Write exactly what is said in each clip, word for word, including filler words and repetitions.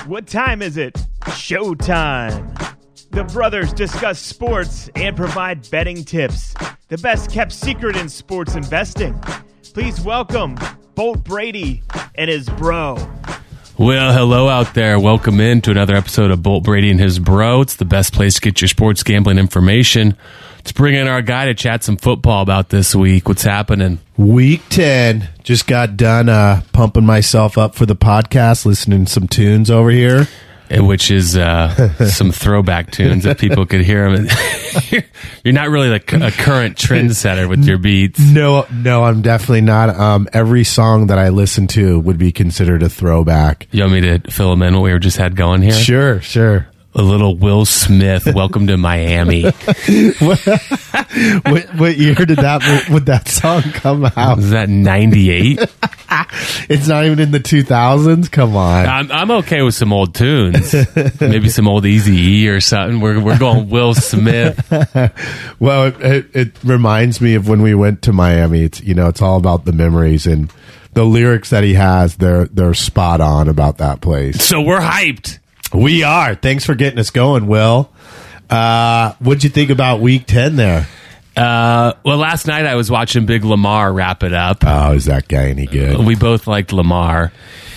What time is it? Showtime. The brothers discuss sports and provide betting tips. The best kept secret in sports investing. Please welcome Bolt Brady and his bro. Well, hello out there. Welcome in to another episode of Bolt Brady and his bro. It's the best place to get your sports gambling information. Let's bring in our guy to chat some football about this week. What's happening? Week ten. Just got done uh, pumping myself up for the podcast, listening to some tunes over here. Which is uh, some throwback tunes that people could hear them. You're not really like a current trendsetter with your beats. No, no, I'm definitely not. Um, every song that I listen to would be considered a throwback. You want me to fill them in what we just had going here? Sure, sure. A little Will Smith, Welcome to Miami. what, what, what year did that would that song come out? Was that ninety-eight? It's not even in the two thousands? Come on. I'm, I'm okay with some old tunes. Maybe some old Eazy-E or something. We're we're going Will Smith. Well, it, it, it reminds me of when we went to Miami. It's, you know, it's all about the memories, and the lyrics that he has, they're they're spot on about that place. So we're hyped. We are. Thanks for getting us going, Will. Uh, what'd you think about week ten there? Uh, well, last night I was watching Big Lamar wrap it up. Oh, is that guy any good? We both liked Lamar.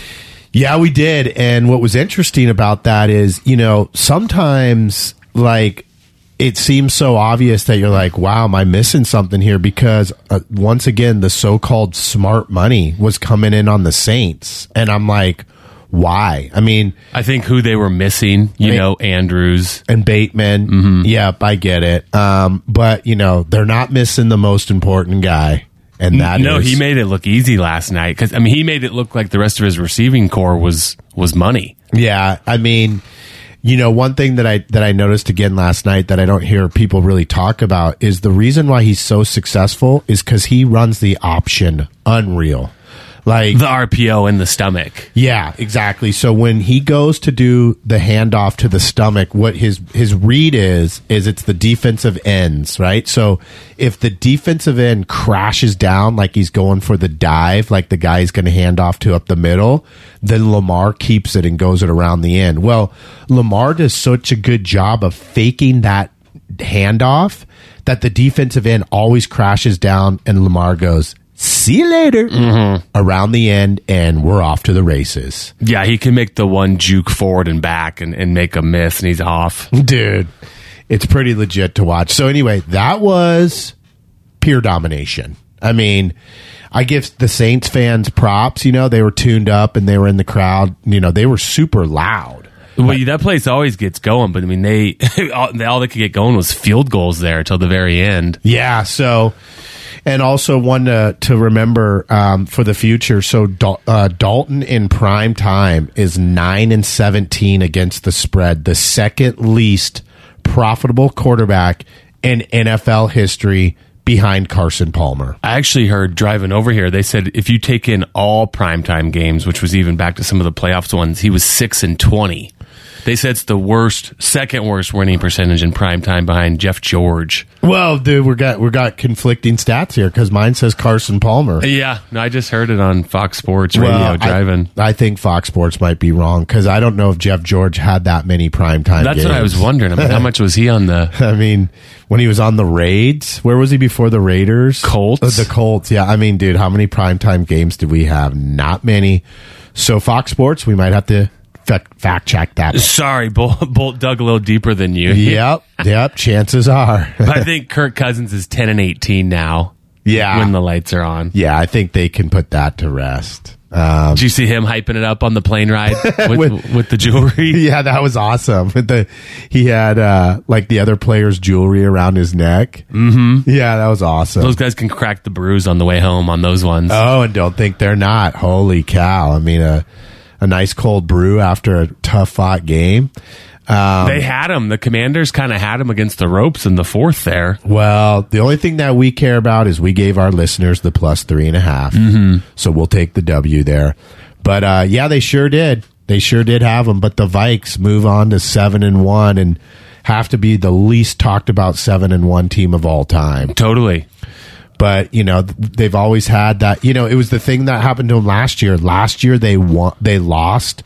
Yeah, we did. And what was interesting about that is, you know, sometimes, like, it seems so obvious that you're like, wow, am I missing something here? Because, uh, once again, the so-called smart money was coming in on the Saints. And I'm like, why? I mean, I think who they were missing, you know, Andrews and Bateman. Mm-hmm. Yep, I get it. Um, but, you know, they're not missing the most important guy. And that no, is, he made it look easy last night. Because, I mean, he made it look like the rest of his receiving core was was money. Yeah, I mean, you know, one thing that I that I noticed again last night that I don't hear people really talk about is the reason why he's so successful is because he runs the option unreal. Like the R P O in the stomach. Yeah, exactly. So when he goes to do the handoff to the stomach, what his his read is, is it's the defensive ends, right? So if the defensive end crashes down like he's going for the dive, like the guy's going to hand off to up the middle, then Lamar keeps it and goes it around the end. Well, Lamar does such a good job of faking that handoff that the defensive end always crashes down and Lamar goes, see you later, mm-hmm. around the end, and we're off to the races. Yeah, he can make the one juke forward and back and, and make a miss, and he's off. Dude, it's pretty legit to watch. So anyway, that was pure domination. I mean, I give the Saints fans props. You know, they were tuned up, and they were in the crowd. You know, they were super loud. Well, that place always gets going, but I mean, they all, all they could get going was field goals there until the very end. Yeah, so... And also one to, to remember um, for the future. So Dal- uh, Dalton in prime time is nine and seventeen against the spread, the second least profitable quarterback in N F L history behind Carson Palmer. I actually heard driving over here, they said if you take in all primetime games, which was even back to some of the playoffs ones, he was six and twenty. They said it's the worst, second worst winning percentage in primetime behind Jeff George. Well, dude, we got we got conflicting stats here because mine says Carson Palmer. Yeah, no, I just heard it on Fox Sports Radio well, driving. I, I think Fox Sports might be wrong because I don't know if Jeff George had that many primetime That's games. what I was wondering. I mean, how much was he on the... I mean, when he was on the Raids, where was he before the Raiders? Colts? Uh, the Colts, yeah. I mean, dude, how many primetime games did we have? Not many. So Fox Sports, we might have to... fact check that. Sorry, Bolt, Bolt dug a little deeper than you. Yep, yep. Chances are. I think Kirk Cousins is ten and eighteen now. Yeah, when the lights are on. Yeah, I think they can put that to rest. Um, Did you see him hyping it up on the plane ride with, with, with the jewelry? Yeah, that was awesome. With the he had uh, like the other player's jewelry around his neck. Mm-hmm. Yeah, that was awesome. Those guys can crack the bruise on the way home on those ones. Oh, and don't think they're not. Holy cow! I mean, a a nice cold brew after a tough fought game. Um, they had him. The Commanders kind of had him against the ropes in the fourth there. Well, the only thing that we care about is we gave our listeners the plus three and a half. Mm-hmm. So we'll take the W there. But uh, yeah, they sure did. They sure did have them. But the Vikes move on to seven and one and have to be the least talked about seven and one team of all time. Totally. But, you know, they've always had that. You know, it was the thing that happened to them last year. Last year, they won, they lost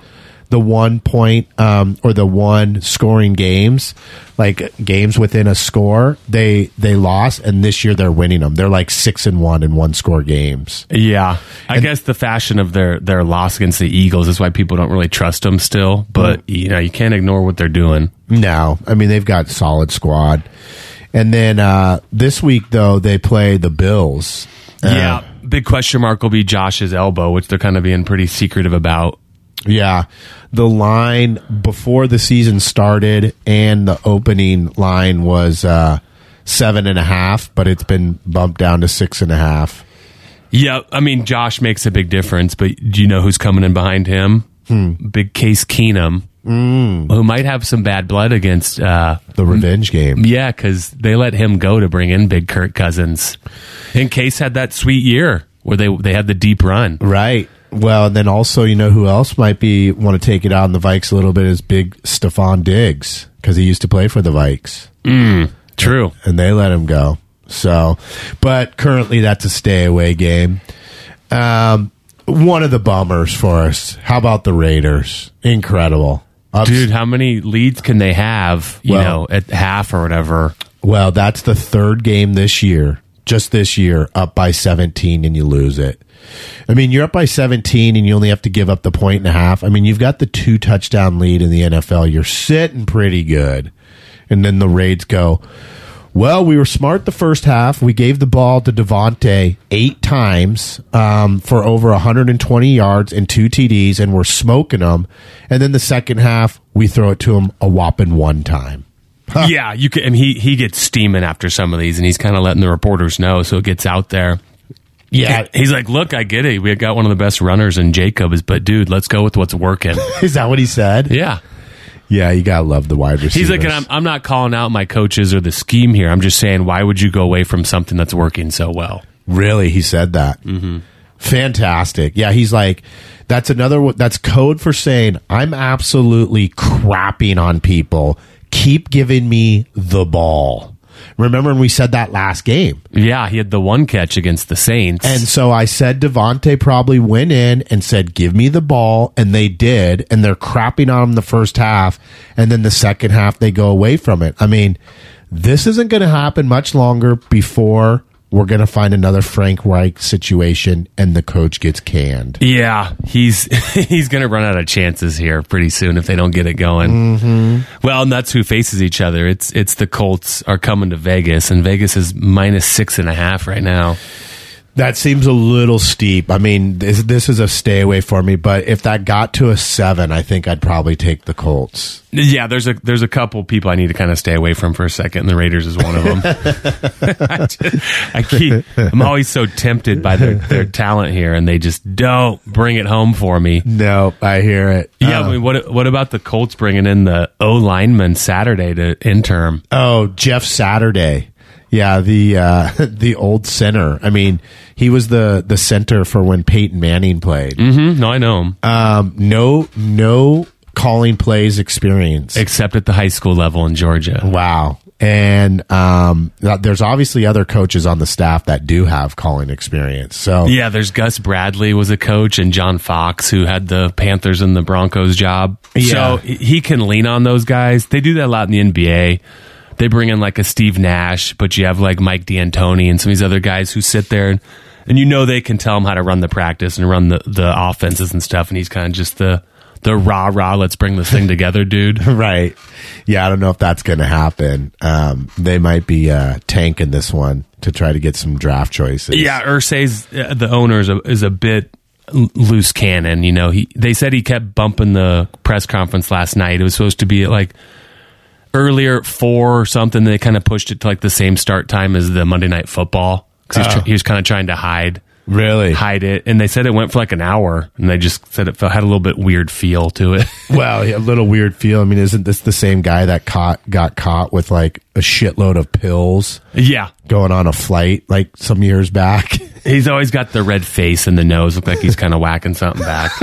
the one point um, or the one scoring games, like games within a score, they they lost, and this year they're winning them. They're like six and one in one score games. Yeah, I And- guess the fashion of their their loss against the Eagles is why people don't really trust them still. But you know, you can't ignore what they're doing. No, I mean they've got solid squad. And then uh, this week though they play the Bills. Uh, Yeah, big question mark will be Josh's elbow, which they're kind of being pretty secretive about. Yeah, the line before the season started and the opening line was uh, seven and a half, but it's been bumped down to six and a half. Yeah, I mean, Josh makes a big difference, but do you know who's coming in behind him? Hmm. Big Case Keenum, Mm. who might have some bad blood against. Uh, The revenge game. yeah, because they let him go to bring in big Kirk Cousins. And Case had that sweet year where they they had the deep run. Right. Well, and then also, you know who else might be want to take it out on the Vikes a little bit is big Stephon Diggs, because he used to play for the Vikes. Mm, true. And they let him go. So, but currently that's a stay away game. Um, one of the bummers for us. How about the Raiders? Incredible. Ups- Dude, how many leads can they have, you Well- know, at half or whatever? Well, that's the third game this year, just this year, up by seventeen and you lose it. I mean, you're up by seventeen and you only have to give up the point and a half. I mean, you've got the two touchdown lead in the N F L. You're sitting pretty good. And then the Raids go, well, we were smart the first half. We gave the ball to Devontae eight times um, for over one hundred twenty yards and two T Ds, and we're smoking them. And then the second half, we throw it to him a whopping one time. Yeah, you can. And he he gets steaming after some of these, and he's kind of letting the reporters know, so it gets out there. Yeah. He's like, look, I get it. We got one of the best runners in Jacobs, but dude, let's go with what's working. Is that what he said? Yeah. Yeah, you gotta love the wide receivers. He's like, and I'm, I'm not calling out my coaches or the scheme here. I'm just saying, why would you go away from something that's working so well? Really, he said that. Mm-hmm. Fantastic. Yeah, he's like, that's another. That's code for saying I'm absolutely crapping on people. Keep giving me the ball. Remember when we said that last game? Yeah, he had the one catch against the Saints. And so I said Devontae probably went in and said, give me the ball. And they did. And they're crapping on him the first half. And then the second half, they go away from it. I mean, this isn't going to happen much longer before we're going to find another Frank Reich situation and the coach gets canned. Yeah, he's he's going to run out of chances here pretty soon if they don't get it going. Mm-hmm. Well, and that's who faces each other. It's it's the Colts are coming to Vegas, and Vegas is minus six and a half right now. That seems a little steep. I mean, this, this is a stay away for me, but if that got to a seven, I think I'd probably take the Colts. Yeah, there's a there's a couple people I need to kind of stay away from for a second, and the Raiders is one of them. I, just, I keep I'm always so tempted by their, their talent here, and they just don't bring it home for me. No, I hear it. Yeah, Uh, I mean, what what about the Colts bringing in the O lineman Saturday to interim? Oh, Jeff Saturday. Yeah, the uh, the old center. I mean, he was the, the center for when Peyton Manning played. Mm-hmm. No, I know him. Um, no, no calling plays experience. Except at the high school level in Georgia. Wow. And um, there's obviously other coaches on the staff that do have calling experience. So Yeah, there's Gus Bradley was a coach, and John Fox, who had the Panthers and the Broncos job. Yeah. So he can lean on those guys. They do that a lot in the N B A. They bring in like a Steve Nash, but you have like Mike D'Antoni and some of these other guys who sit there and, and you know they can tell him how to run the practice and run the, the offenses and stuff, and he's kind of just the the rah rah, let's bring this thing together, dude. right. Yeah, I don't know if that's going to happen. Um, they might be uh, tanking this one to try to get some draft choices. Yeah, Irsay's uh, the owner is a, is a bit l- loose cannon. You know, he they said he kept bumping the press conference last night. It was supposed to be at like earlier at four or something. They kind of pushed it to like the same start time as the Monday Night Football because Oh. tr- he was kind of trying to hide Really? hide it. And they said it went for like an hour, and they just said it felt, had a little bit weird feel to it. Well, yeah, a little weird feel. I mean, isn't this the same guy that caught got caught with like a shitload of pills Yeah. going on a flight like some years back? He's always got the red face and the nose. Look like he's kind of whacking something back.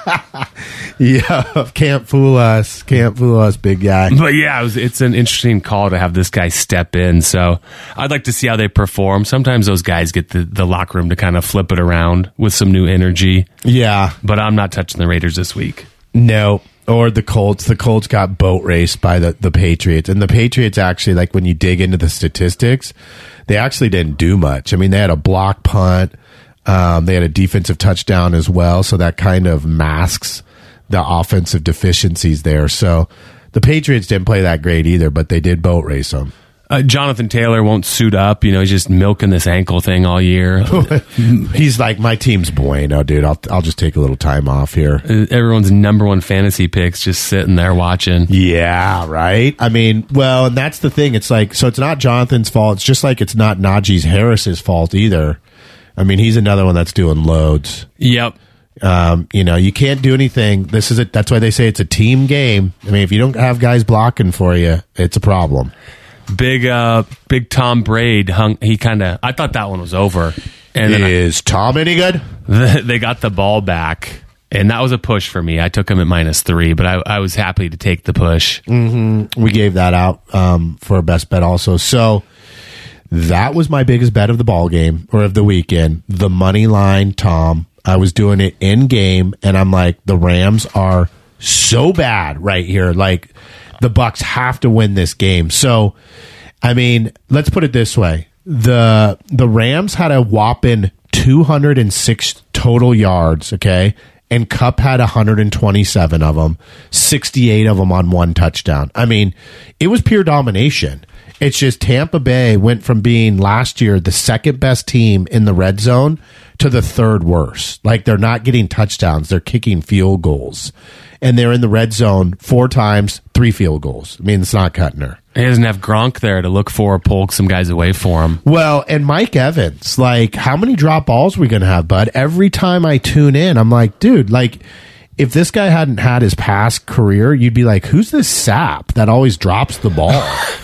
Yeah, can't fool us. Can't fool us, big guy. But yeah, it was, it's an interesting call to have this guy step in. So I'd like to see how they perform. Sometimes those guys get the, the locker room to kind of flip it around with some new energy. Yeah, But I'm not touching the Raiders this week. no. Or the Colts. The Colts got boat raced by the, the Patriots. And the Patriots actually, like when you dig into the statistics, they actually didn't do much. I mean, they had a block punt. Um, they had a defensive touchdown as well. So that kind of masks the offensive deficiencies there. So the Patriots didn't play that great either, but they did boat race them. Uh, Jonathan Taylor won't suit up. You know, he's just milking this ankle thing all year. He's like, my team's bueno, dude. I'll I'll just take a little time off here. Everyone's number one fantasy picks just sitting there watching. Yeah, right? I mean, well, and that's the thing. It's like, so it's not Jonathan's fault. It's just like it's not Najee Harris's fault either. I mean, he's another one that's doing loads. Yep. Um, you know, you can't do anything. This is it. That's why they say it's a team game. I mean, if you don't have guys blocking for you, it's a problem. Big, uh, big Tom Brady hung. He kind of. I thought that one was over. And then is I, Tom any good? They got the ball back, and that was a push for me. I took him at minus three, but I, I was happy to take the push. Mm-hmm. We gave that out um, for a best bet also. So that was my biggest bet of the ball game or of the weekend. The money line, Tom. I was doing it in game, and I'm like, the Rams are so bad right here. Like, the Bucks have to win this game. So, I mean, let's put it this way. The the Rams had a whopping two hundred six total yards, okay? And Kupp had one hundred twenty-seven of them, sixty-eight of them on one touchdown. I mean, it was pure domination. It's just Tampa Bay went from being last year the second best team in the red zone to the third worst. Like, they're not getting touchdowns. They're kicking field goals. And they're in the red zone four times, three field goals. I mean, it's not cutting her. He doesn't have Gronk there to look for, pull some guys away for him. Well, and Mike Evans, like, how many drop balls are we going to have, bud? Every time I tune in, I'm like, dude, like, if this guy hadn't had his past career, you'd be like, who's this sap that always drops the ball?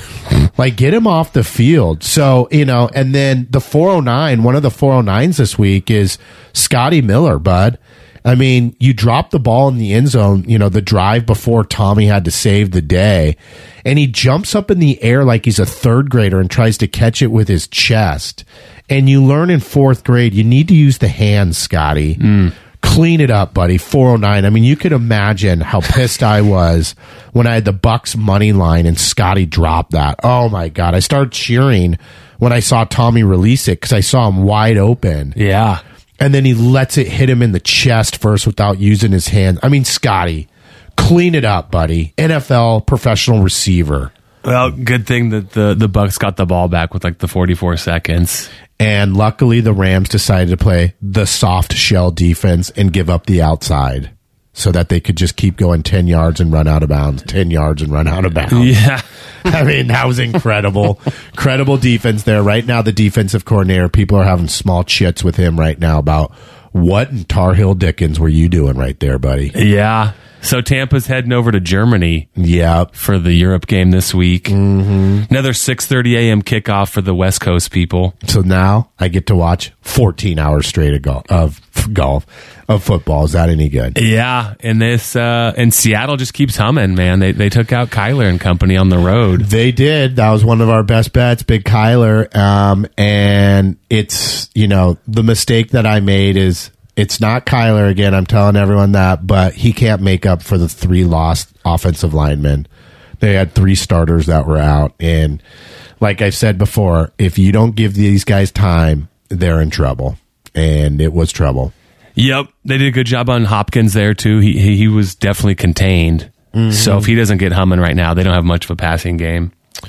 Like, get him off the field. So, you know, and then the four oh nine, one of the four oh nines this week is Scotty Miller, bud. I mean, you drop the ball in the end zone, you know, the drive before Tommy had to save the day, and he jumps up in the air like he's a third grader and tries to catch it with his chest. And you learn in fourth grade, you need to use the hands, Scotty. Mm. Clean it up, buddy. four oh nine. I mean, you could imagine how pissed I was when I had the Bucks money line and Scotty dropped that. Oh my God. I started cheering when I saw Tommy release it because I saw him wide open. Yeah. And then he lets it hit him in the chest first without using his hand. I mean, Scotty, clean it up, buddy. N F L professional receiver. Well, good thing that the, the Bucks got the ball back with like the forty-four seconds. And luckily, the Rams decided to play the soft shell defense and give up the outside so that they could just keep going ten yards and run out of bounds, ten yards and run out of bounds. Yeah. I mean, that was incredible. Incredible defense there. Right now, the defensive coordinator, people are having small chits with him right now about what in Tar Heel Dickens were you doing right there, buddy? Yeah. So Tampa's heading over to Germany yeah, for the Europe game this week. Mm-hmm. Another six thirty a.m. kickoff for the West Coast people. So now I get to watch fourteen hours straight of golf, of golf, of football. Is that any good? Yeah, and this uh, and Seattle just keeps humming, man. They they took out Kyler and company on the road. They did. That was one of our best bets, Big Kyler. Um, and it's, you know, the mistake that I made is, it's not Kyler again. I'm telling everyone that, but he can't make up for the three lost offensive linemen. They had three starters that were out. And like I've said before, if you don't give these guys time, they're in trouble. And it was trouble. Yep. They did a good job on Hopkins there, too. He he, he was definitely contained. Mm-hmm. So if he doesn't get humming right now, they don't have much of a passing game.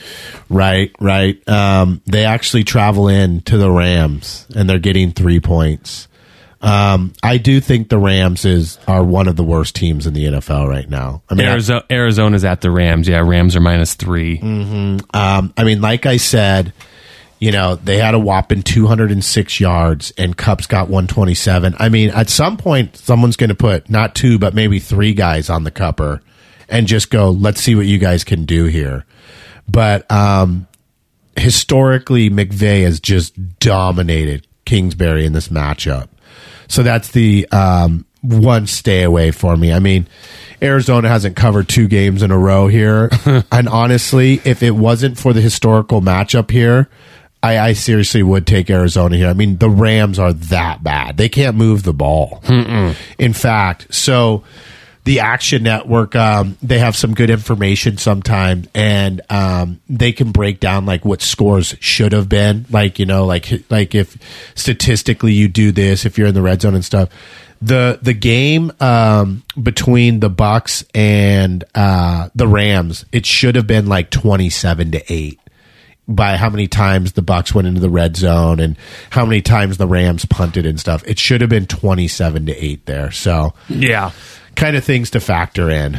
Right, right. Um, they actually travel in to the Rams, and they're getting three points. Um, I do think the Rams is are one of the worst teams in the N F L right now. I mean, Arizona, Arizona's at the Rams. Yeah, Rams are minus three. Mm-hmm. Um, I mean, like I said, you know, they had a whopping two hundred six yards, and Kupp's got one twenty-seven. I mean, at some point, someone's going to put not two, but maybe three guys on the Cupper and just go, let's see what you guys can do here. But um, historically, McVay has just dominated Kingsbury in this matchup. So that's the um, one stay away for me. I mean, Arizona hasn't covered two games in a row here. And honestly, if it wasn't for the historical matchup here, I, I seriously would take Arizona here. I mean, the Rams are that bad. They can't move the ball. Mm-mm. In fact, so the Action Network, um, they have some good information sometimes, and um, they can break down like what scores should have been. Like, you know, like like if statistically you do this, if you're in the red zone and stuff. The the game um, between the Bucks and uh, the Rams, it should have been like twenty-seven to eight by how many times the Bucks went into the red zone and how many times the Rams punted and stuff. It should have been twenty-seven to eight there. So yeah, kind of things to factor in.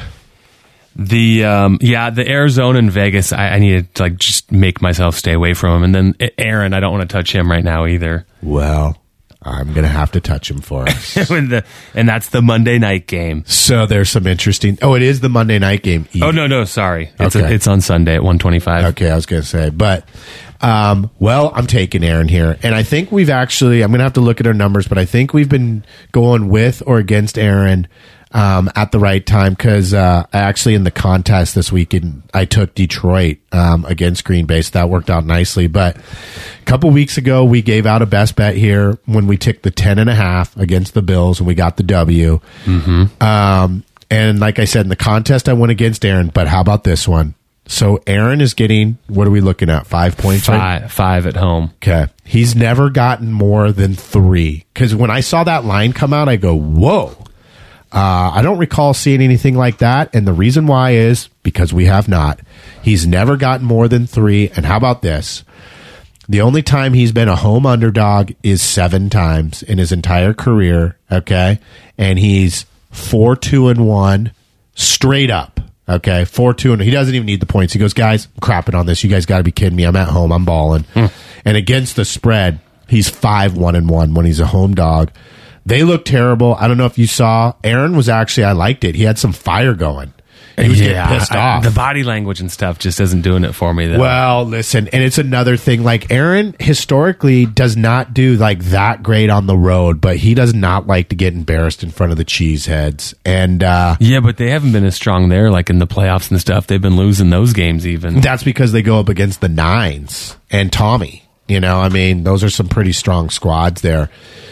The um, yeah, the Arizona and Vegas, I, I need to like just make myself stay away from him. And then Aaron, I don't want to touch him right now either. Well, I'm going to have to touch him for us. and, the, and that's the Monday night game. So there's some interesting... Oh, it is the Monday night game. Oh, no, no, sorry. It's, okay. a, it's on Sunday at one twenty-five. Okay, I was going to say. But, um, well, I'm taking Aaron here. And I think we've actually... I'm going to have to look at our numbers, but I think we've been going with or against Aaron um, at the right time because uh, I actually, in the contest this weekend, I took Detroit um, against Green Bay, so that worked out nicely. But a couple weeks ago, we gave out a best bet here when we took the ten and a half against the Bills, and we got the W. Mm-hmm. Um, and like I said, in the contest, I went against Aaron. But how about this one? So Aaron is getting, what are we looking at? Five points? Five, right? five at home. Okay. He's never gotten more than three. Because when I saw that line come out, I go, whoa. Uh, I don't recall seeing anything like that. And the reason why is because we have not. He's never gotten more than three. And how about this? The only time he's been a home underdog is seven times in his entire career. Okay. And he's four, two, and one straight up. Okay. Four, two, and he doesn't even need the points. He goes, guys, I'm crapping on this. You guys got to be kidding me. I'm at home. I'm balling. Hmm. And against the spread, he's five, one, and one when he's a home dog. They look terrible. I don't know if you saw. Aaron was actually, I liked it. He had some fire going. He was yeah, getting pissed I, off. the body language and stuff just isn't doing it for me, though. Well, listen, and it's another thing. Like, Aaron historically does not do like that great on the road, but he does not like to get embarrassed in front of the cheeseheads. And uh, yeah, but they haven't been as strong there, like in the playoffs and stuff. They've been losing those games even. That's because they go up against the Nines and Tommy. You know, I mean, those are some pretty strong squads there.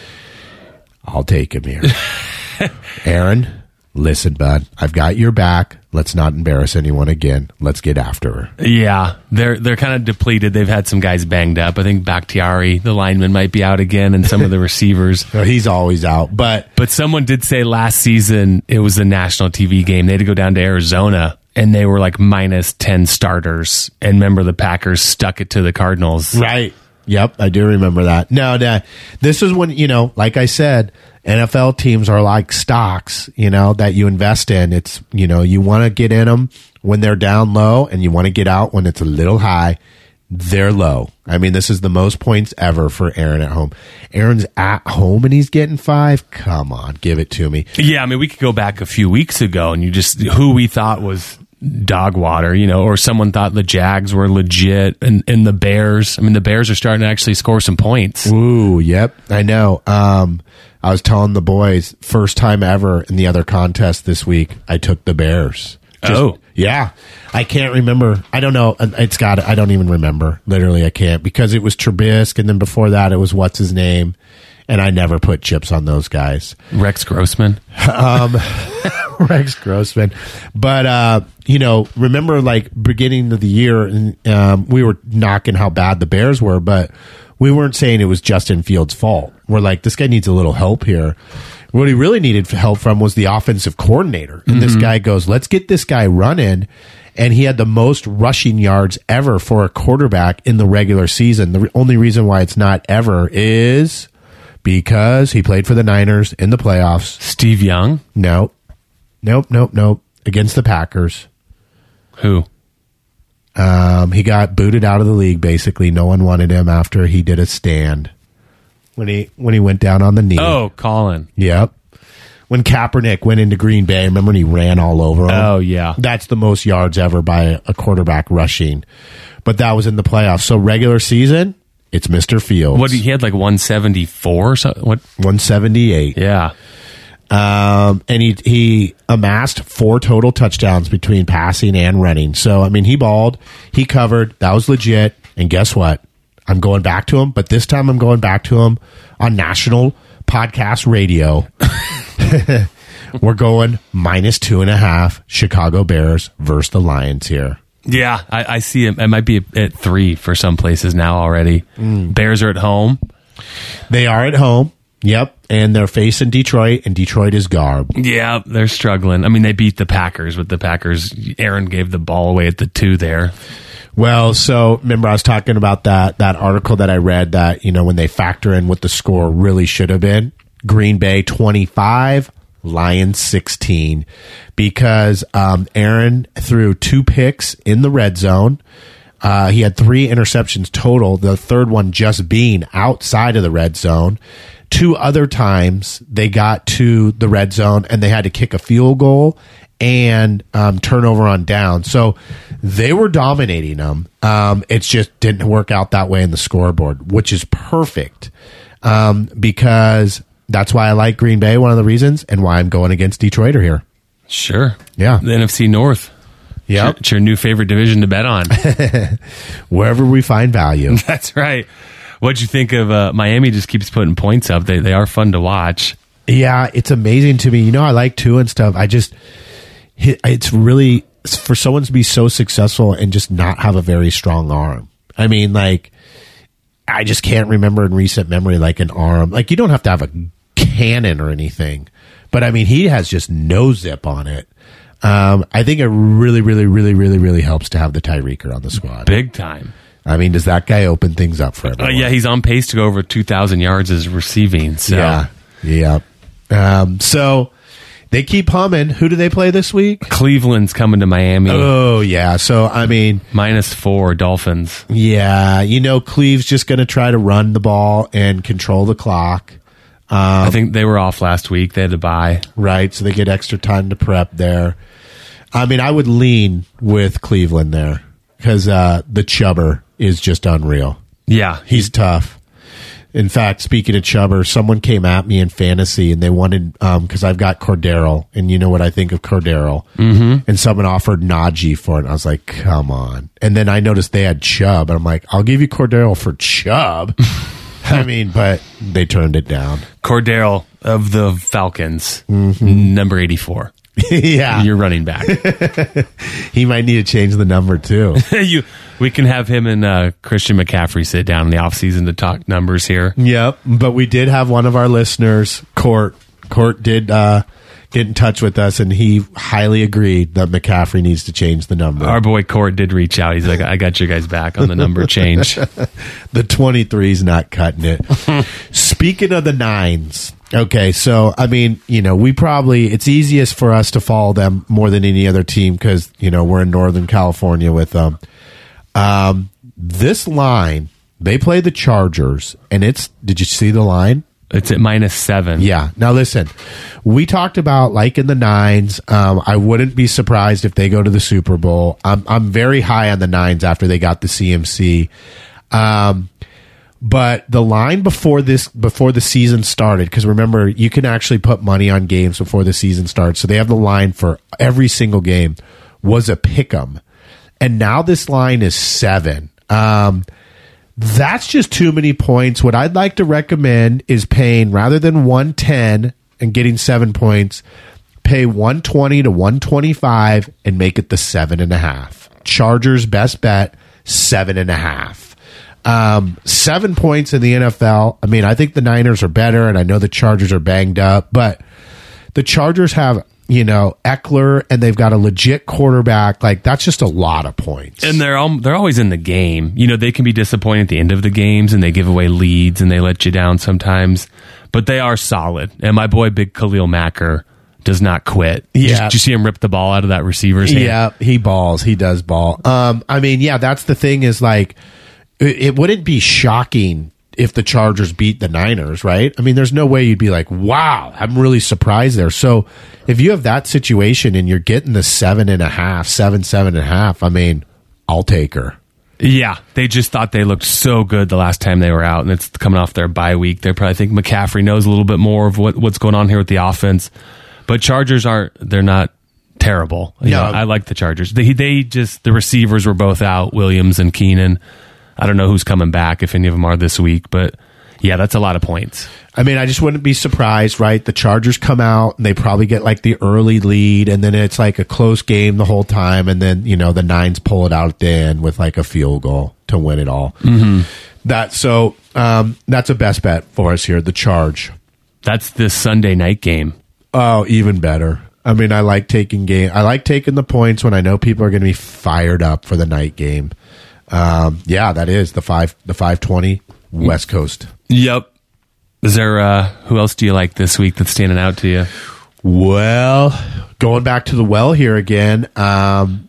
I'll take him here. Aaron, listen, bud. I've got your back. Let's not embarrass anyone again. Let's get after her. Yeah, they're they're kind of depleted. They've had some guys banged up. I think Bakhtiari, the lineman, might be out again, and some of the receivers. No, he's always out. But but someone did say last season it was a national T V game. They had to go down to Arizona, and they were like minus ten starters. And remember, the Packers stuck it to the Cardinals. Right. Yep, I do remember that. No, no, this is when, you know, like I said, N F L teams are like stocks, you know, that you invest in. It's, you know, you want to get in them when they're down low and you want to get out when it's a little high. They're low. I mean, this is the most points ever for Aaron at home. Aaron's at home and he's getting five. Come on, give it to me. Yeah, I mean, we could go back a few weeks ago and you just, who we thought was dog water, you know, or someone thought the Jags were legit, and, and the Bears. I mean, the Bears are starting to actually score some points. Ooh, yep, I know. Um, I was telling the boys, first time ever in the other contest this week, I took the Bears. Just, oh, yeah. I can't remember. I don't know. It's got. I don't even remember. Literally, I can't because it was Trubisky, and then before that, it was what's his name. And I never put chips on those guys. Rex Grossman. Um, Rex Grossman. But, uh, you know, remember like beginning of the year, and um, we were knocking how bad the Bears were, but we weren't saying it was Justin Fields' fault. We're like, this guy needs a little help here. What he really needed help from was the offensive coordinator. And mm-hmm. this guy goes, let's get this guy running. And he had the most rushing yards ever for a quarterback in the regular season. The only reason why it's not ever is because he played for the Niners in the playoffs. Steve Young? No. Nope, nope, nope. Against the Packers. Who? Um, he got booted out of the league, basically. No one wanted him after he did a stand. When he when he went down on the knee. Oh, Colin. Yep. When Kaepernick went into Green Bay, remember when he ran all over him? Oh, yeah. That's the most yards ever by a quarterback rushing. But that was in the playoffs. So regular season, it's Mister Fields. What, he had like one seventy-four or something? What? one seventy-eight. Yeah. Um, and he he amassed four total touchdowns between passing and running. So, I mean, he balled. He covered. That was legit. And guess what? I'm going back to him, but this time I'm going back to him on national podcast radio We're going minus two and a half Chicago Bears versus the Lions here. Yeah, I, I see it. It might be at three for some places now already. Mm. Bears are at home. They are at home. Yep, and they're facing Detroit, and Detroit is garb. Yeah, they're struggling. I mean, they beat the Packers, but the Packers, Aaron gave the ball away at the two there. Well, so remember I was talking about that that article that I read that, you know, when they factor in what the score really should have been, Green Bay twenty-five, Lions sixteen, because um, Aaron threw two picks in the red zone. Uh, he had three interceptions total, the third one just being outside of the red zone. Two other times they got to the red zone and they had to kick a field goal and um, turnover on down. So they were dominating them. Um, it just didn't work out that way in the scoreboard, which is perfect um, because that's why I like Green Bay, one of the reasons, and why I'm going against Detroiter here. Sure. Yeah. The N F C North. Yeah. It's, it's your new favorite division to bet on. Wherever we find value. That's right. What'd you think of uh, Miami just keeps putting points up? They they are fun to watch. Yeah, it's amazing to me. You know, I like Tua and stuff. I just, it's really, for someone to be so successful and just not have a very strong arm. I mean, like, I just can't remember in recent memory, like an arm. Like, you don't have to have a cannon or anything. But, I mean, he has just no zip on it. Um, I think it really, really, really, really, really helps to have the Tyreeker on the squad. Big time. I mean, does that guy open things up for everyone? Uh, yeah, he's on pace to go over two thousand yards as receiving. So. Yeah, yeah. Um, so they keep humming. Who do they play this week? Cleveland's coming to Miami. Oh, yeah. So, I mean... Minus four, Dolphins. Yeah, you know, Cleve's just going to try to run the ball and control the clock. Um, I think they were off last week. They had to bye. Right, so they get extra time to prep there. I mean, I would lean with Cleveland there because uh, the Chubber is just unreal. Yeah. He's tough. In fact, speaking of Chubber, someone came at me in fantasy and they wanted, because um, I've got Cordero, and you know what I think of Cordero. Mm-hmm. And someone offered Najee for it. And I was like, come on. And then I noticed they had Chubb. And I'm like, I'll give you Cordero for Chubb. I mean, but they turned it down. Cordero of the Falcons, mm-hmm. number eighty-four. Yeah. You're running back. He might need to change the number, too. you, we can have him and uh, Christian McCaffrey sit down in the offseason to talk numbers here. Yep. But we did have one of our listeners, Court. Court did uh, get in touch with us, and he highly agreed that McCaffrey needs to change the number. Our boy Court did reach out. He's like, I got you guys back on the number change. The twenty-three's not cutting it. Speaking of the nines... Okay, so, I mean, you know, we probably, it's easiest for us to follow them more than any other team because, you know, we're in Northern California with them. Um, this line, they play the Chargers, and it's, did you see the line? It's at minus seven. Yeah. Now, listen, we talked about like in the nines. Um, I wouldn't be surprised if they go to the Super Bowl. I'm, I'm very high on the nines after they got the C M C. Um, But the line before this, before the season started, because remember, you can actually put money on games before the season starts. So they have the line for every single game was a pick'em. And now this line is seven. Um, that's just too many points. What I'd like to recommend is paying, rather than one ten and getting seven points, pay one twenty to one twenty-five and make it the seven and a half. Chargers best bet, seven and a half. Um, seven points in the N F L. I mean, I think the Niners are better, and I know the Chargers are banged up, but the Chargers have, you know, Eckler, and they've got a legit quarterback. Like, that's just a lot of points. And they're all, they're always in the game. You know, they can be disappointing at the end of the games, and they give away leads, and they let you down sometimes, but they are solid. And my boy, Big Khalil Macker, does not quit. Yeah. Did you see him rip the ball out of that receiver's hand? Yeah, he balls. He does ball. Um, I mean, yeah, that's the thing is, like, it wouldn't be shocking if the Chargers beat the Niners, right? I mean, there's no way you'd be like, wow, I'm really surprised there. So if you have that situation and you're getting the seven and a half, seven, seven and a half, I mean, I'll take her. Yeah, they just thought they looked so good the last time they were out, and it's coming off their bye week. They probably think McCaffrey knows a little bit more of what, what's going on here with the offense. But Chargers aren't, they're not terrible. You No. know, I like the Chargers. They, they just, the receivers were both out, Williams and Keenan. I don't know who's coming back, if any of them are this week, but Yeah, that's a lot of points. I mean, I just wouldn't be surprised, right? The Chargers come out and they probably get like the early lead, and then it's like a close game the whole time, and then, you know, the Nines pull it out at the end with like a field goal to win it all. Mm-hmm. That so um, that's a best bet for us here. The Charge. That's the Sunday night game. Oh, even better. I mean, I like taking game. I like taking the points when I know people are going to be fired up for the night game. Um, yeah, that is the five the five twenty West Coast. Yep. Is there uh, who else do you like this week that's standing out to you? Well, going back to the well here again. Um,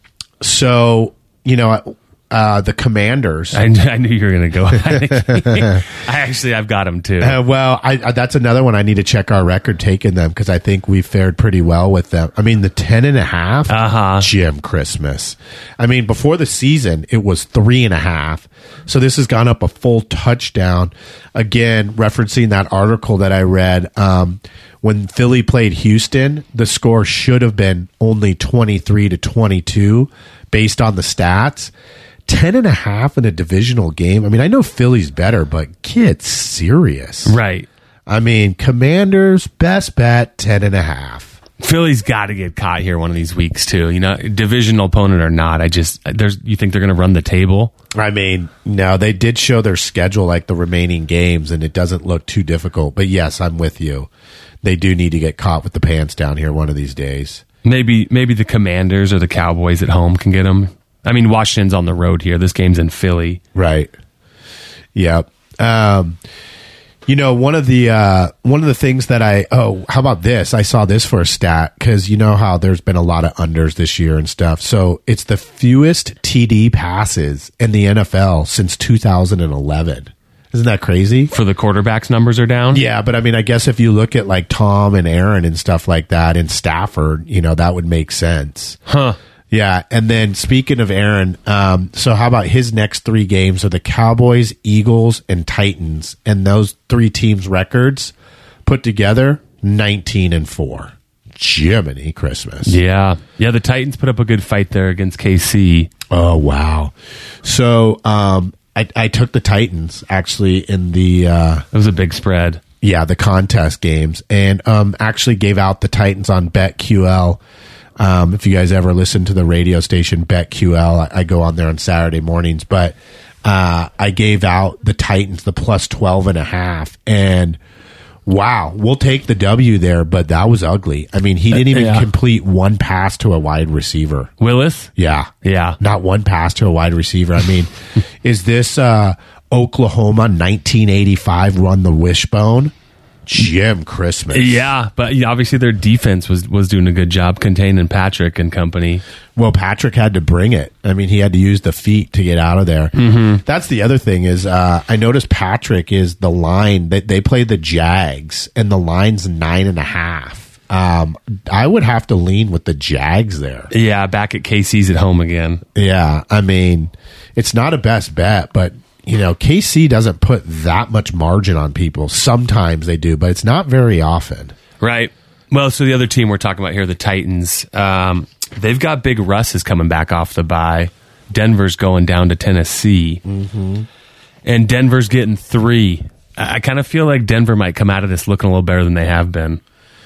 so you know. Uh, the Commanders. I, I knew you were going to go. I actually, I've got them too. Uh, well, I, I, that's another one I need to check our record taking them because I think we fared pretty well with them. I mean, the ten and a half, uh-huh. Jim Christmas. I mean, before the season, it was three and a half. So this has gone up a full touchdown. Again, referencing that article that I read, um, when Philly played Houston, the score should have been only twenty-three to twenty-two based on the stats. Ten and a half in a divisional game. I mean, I know Philly's better, but get serious. Right. I mean, Commanders, best bet, ten and a half. Philly's got to get caught here one of these weeks too. You know, divisional opponent or not, I just there's. You think they're going to run the table? I mean, no, they did show their schedule, like the remaining games, and it doesn't look too difficult. But yes, I'm with you. They do need to get caught with the pants down here one of these days. Maybe, maybe the Commanders or the Cowboys at home can get them. I mean, Washington's on the road here. This game's in Philly. Right. Yep. Um, you know, one of the uh, one of the things that I oh, how about this? I saw this for a stat because you know how there's been a lot of unders this year and stuff. So it's the fewest T D passes in the N F L since two thousand eleven. Isn't that crazy? For the quarterbacks, numbers are down? Yeah, but I mean, I guess if you look at like Tom and Aaron and stuff like that and Stafford, you know, that would make sense. Huh. Yeah, and then speaking of Aaron, um, so how about his next three games are the Cowboys, Eagles, and Titans, and those three teams' records put together, nineteen and four. Jiminy Christmas. Yeah. Yeah, the Titans put up a good fight there against K C. Oh, wow. So um, I, I took the Titans, actually, in the... Uh, it was a big spread. Yeah, the contest games, and um, actually gave out the Titans on BetQL. Um, if you guys ever listen to the radio station BetQL, I, I go on there on Saturday mornings, but uh, I gave out the Titans the plus twelve and a half, and wow, we'll take the W there, but that was ugly. I mean, he didn't even yeah. complete one pass to a wide receiver. Willis? Yeah. Yeah. Not one pass to a wide receiver. I mean, is this uh, Oklahoma nineteen eighty-five run the wishbone? Jim Christmas. Yeah, but obviously their defense was, was doing a good job containing Patrick and company. Well, Patrick had to bring it. I mean, he had to use the feet to get out of there. Mm-hmm. That's the other thing is uh, I noticed Patrick is the line that they play the Jags, and the line's nine and a half. Um, I would have to lean with the Jags there. Yeah, back at K C's at home again. Yeah, I mean, it's not a best bet, but you know, K C doesn't put that much margin on people. Sometimes they do, but it's not very often. Right. Well, so the other team we're talking about here, the Titans, um, they've got Big Russ is coming back off the bye. Denver's going down to Tennessee. Mm-hmm. And Denver's getting three. I, I kind of feel like Denver might come out of this looking a little better than they have been.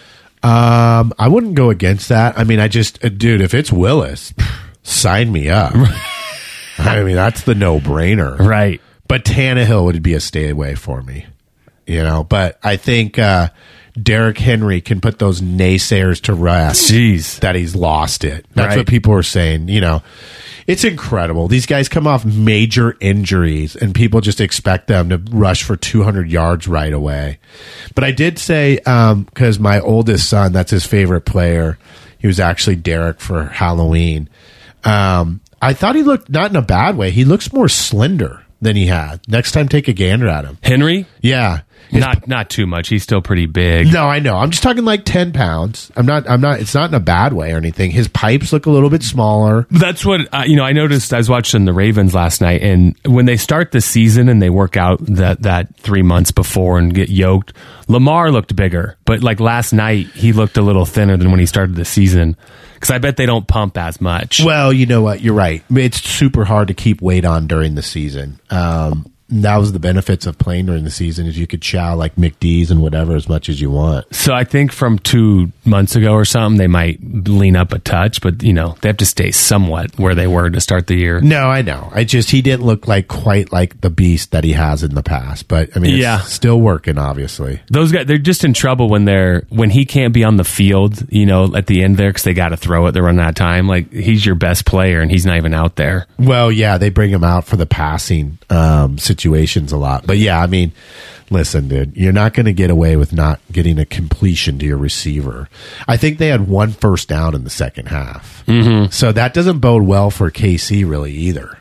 Um, I wouldn't go against that. I mean, I just, uh, dude, if it's Willis, sign me up. I mean, that's the no-brainer. Right. But Tannehill would be a stay away for me, you know. But I think uh, Derrick Henry can put those naysayers to rest. Jeez, that he's lost it. That's right. what people are saying. You know, it's incredible. These guys come off major injuries, and people just expect them to rush for two hundred yards right away. But I did say because um, my oldest son, that's his favorite player. He was actually Derrick for Halloween. Um, I thought he looked not in a bad way. He looks more slender than he had. Next time, take a gander at him. Henry? Yeah. His not not too much. He's still pretty big. No, I know. I'm just talking like ten pounds. I'm not, I'm not, it's not in a bad way or anything. His pipes look a little bit smaller. That's what, uh, you know, I noticed. I was watching the Ravens last night, and when they start the season and they work out that, that three months before and get yoked, Lamar looked bigger. But like last night, he looked a little thinner than when he started the season. Because I bet they don't pump as much. Well, you know what? You're right. It's super hard to keep weight on during the season. Um, that was the benefits of playing during the season is you could chow like McD's and whatever as much as you want. So I think from two months ago or something, they might lean up a touch, but you know, they have to stay somewhat where they were to start the year. No, I know. I just, he didn't look like quite like the beast that he has in the past, but I mean, it's Yeah. still working, obviously. Those guys, they're just in trouble when they're, when he can't be on the field, you know, at the end there, because they got to throw it. They're running out of time. Like, he's your best player and he's not even out there. Well, yeah, they bring him out for the passing um, situations a lot. But yeah, I mean, listen, dude, you're not going to get away with not getting a completion to your receiver. I think they had one first down in the second half. Mm-hmm. So that doesn't bode well for K C really either.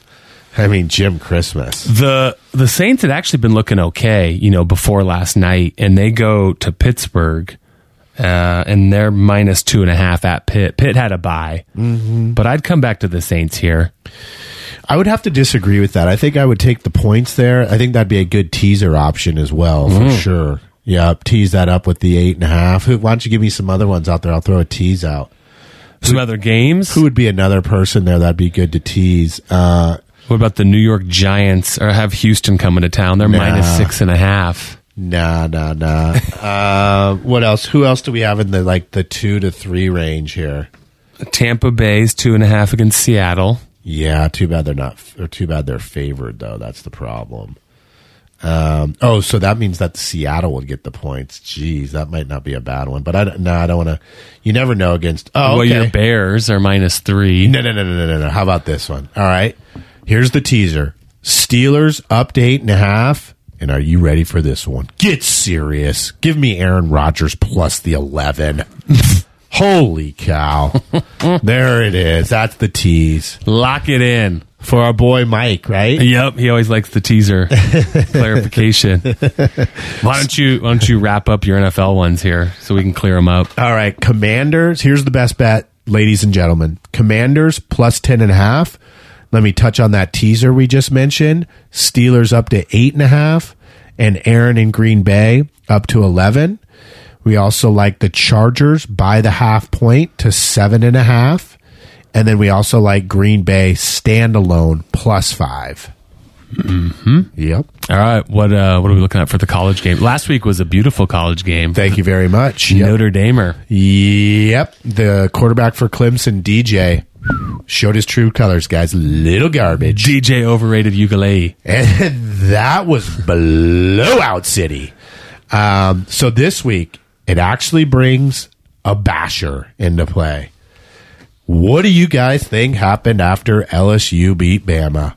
I mean, Jim Christmas. The the Saints had actually been looking okay, you know, before last night, and they go to Pittsburgh, uh, and they're minus two and a half at Pitt. Pitt had a bye, mm-hmm. but I'd come back to the Saints here. I would have to disagree with that. I think I would take the points there. I think that'd be a good teaser option as well, for mm. sure. Yeah, tease that up with the eight and a half. Why don't you give me some other ones out there? I'll throw a tease out. Some who, other games? Who would be another person there that'd be good to tease? Uh, what about the New York Giants? Or have Houston coming to town? They're nah. minus six and a half. Nah, nah, nah. uh, what else? Who else do we have in the like the two to three range here? Tampa Bay's two and a half against Seattle. Yeah, too bad they're not, or too bad they're favored, though. That's the problem. Um, oh, so that means that Seattle would get the points. Jeez, that might not be a bad one. But I don't, no, I don't want to. You never know against. Oh, well, okay. your Bears are minus three. No, no, no, no, no, no, no. How about this one? All right. Here's the teaser: Steelers up to eight and a half. And are you ready for this one? Get serious. Give me Aaron Rodgers plus the eleven. Holy cow. There it is. That's the tease. Lock it in. For our boy Mike, right? Yep. He always likes the teaser. Clarification. Why don't you why don't you wrap up your N F L ones here so we can clear them up? All right. Commanders. Here's the best bet, ladies and gentlemen. Commanders plus ten and a half. Let me touch on that teaser we just mentioned. Steelers up to eight and a half. And Aaron in Green Bay up to eleven. We also like the Chargers by the half point to seven and a half. And then we also like Green Bay standalone plus five. Mm-hmm. Yep. All right. What uh, what are we looking at for the college game? Last week was a beautiful college game. Thank you very much. Yep. Notre Damer. Yep. The quarterback for Clemson, D J, showed his true colors, guys. Little garbage. D J overrated ukulele. And that was blowout city. Um, so this week, it actually brings a basher into play. What do you guys think happened after L S U beat Bama?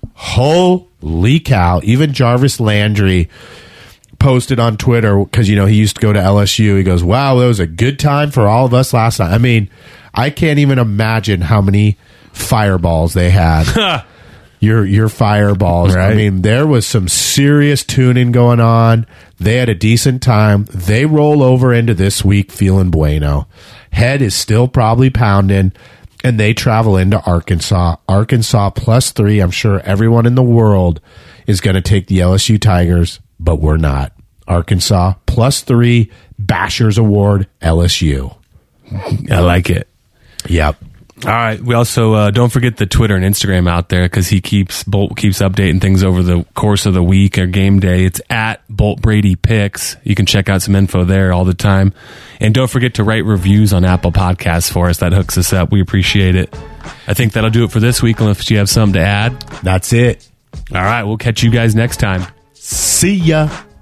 Holy cow. Even Jarvis Landry posted on Twitter, because, you know, he used to go to L S U. He goes, wow, it was a good time for all of us last night. I mean, I can't even imagine how many fireballs they had. Your your fireballs. Right. I mean, there was some serious tuning going on. They had a decent time. They roll over into this week feeling bueno. Head is still probably pounding, and they travel into Arkansas. Arkansas plus three. I'm sure everyone in the world is going to take the L S U Tigers, but we're not. Arkansas plus three. Bashers Award, L S U. I like it. Yep. All right. We also uh, don't forget the Twitter and Instagram out there, because he keeps Bolt keeps updating things over the course of the week or game day. It's at Bolt Brady Picks. You can check out some info there all the time, and don't forget to write reviews on Apple Podcasts for us. That hooks us up. We appreciate it. I think that'll do it for this week. Unless you have something to add, that's it. All right. We'll catch you guys next time. See ya.